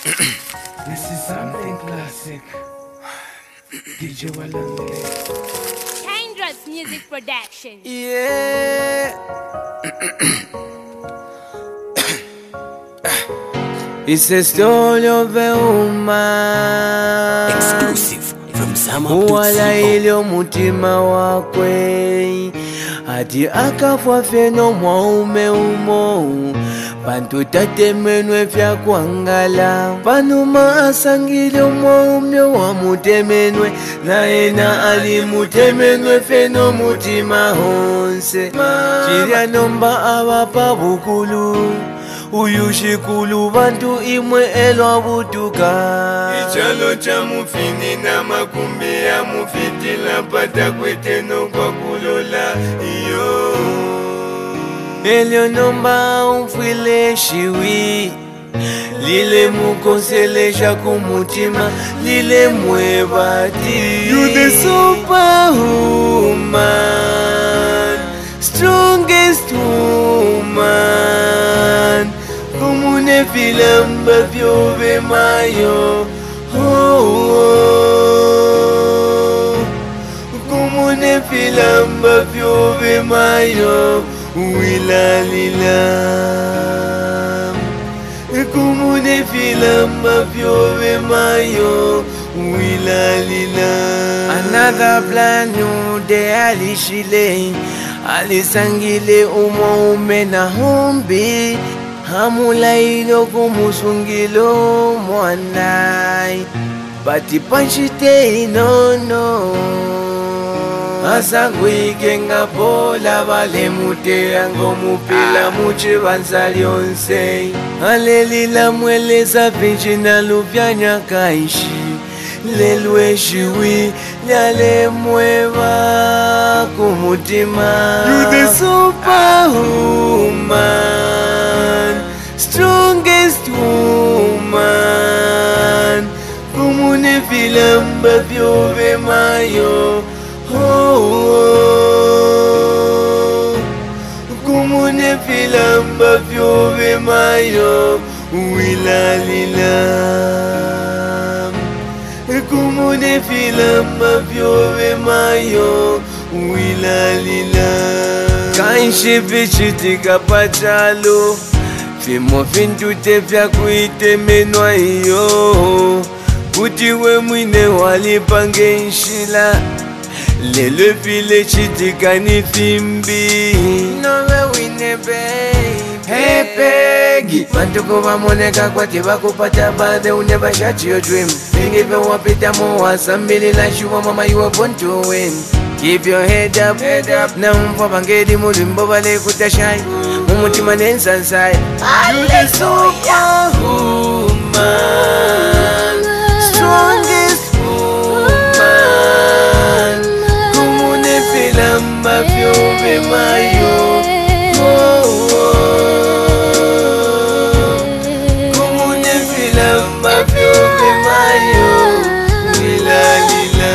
This is something classic. DJ Walande. Dangerous Music Production. Yeah. It's a story of a woman. Exclusive from Wala ile Sama.co. mutima wakwe hadi akafwa feno mwaume umo Pantu tatemenwe vya kuangala Panuma asangile mwaume wa mutemenwe Naena alimutemenwe feno mutima honse Chiria nomba awapa bukulu Uyushikulu bantu imwe elwa butuka Ichalo cha mufini na makumbi ya mufiti Lapata kweteno kwa kulola iyo Elio nomba umfwile shiwi Lile mukonseleja kumutima Lile mwebati You the superwoman Strongest woman Kumune filamba vyove mayo Kumune filamba vyove mayo Wila lila Kumune filamba vyove mayo Wila lila Another plan new day alishile Alisangile umo na hombi Hamula ilo kumusungilo mwanai Bati panchite no Asangwike nga bola vale mute yango mupila muche vanzali onse Alelila mweleza pinchi na luvyanya kaishi Lelwe shiwi Lyale mweva kumutima You the superwoman Strongest woman Kumune filamba vyove mayo Kumune filamba vyove mayo Wila lila Kumune filamba vyove mayo Wila lila Kanshi vichitika pachalo Fimo fintute vya kuite menwa iyo Kutiwe mwine walipange nshila Lele vile chitika ni fimbi Nowe wine baby Hey Peggy Bantuko wamoneka kwa tiba kupata bade You never shut your dream Think if you want it more Somebody like you mama you are born to win Keep your head up Na mfa bangedi mulimbo vale kutashai Mumutima nensansai You the superwoman Strongest woman Kumune filamba vyove mayo Kumune filamba vyove mayo Wila lila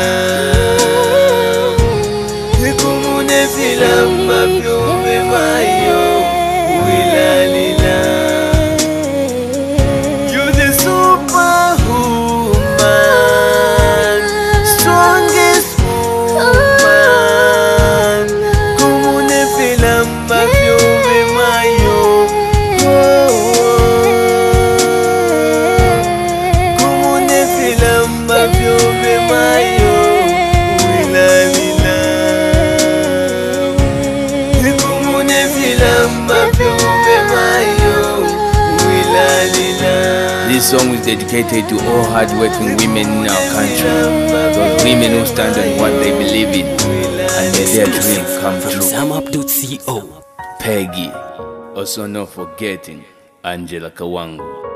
Kumune filamba vyove mayo Wila lila You the superwoman Strongest woman Kumune filamba vyove mayo Kumune filamba vyove mayo Wila lila Kumune filamba vyove mayo Wila lila This song is dedicated to all hard-working women in our country. Those women who stand on what they believe in and let their dream come From true. Sama.co. Peggy, also not forgetting Angela Kawango.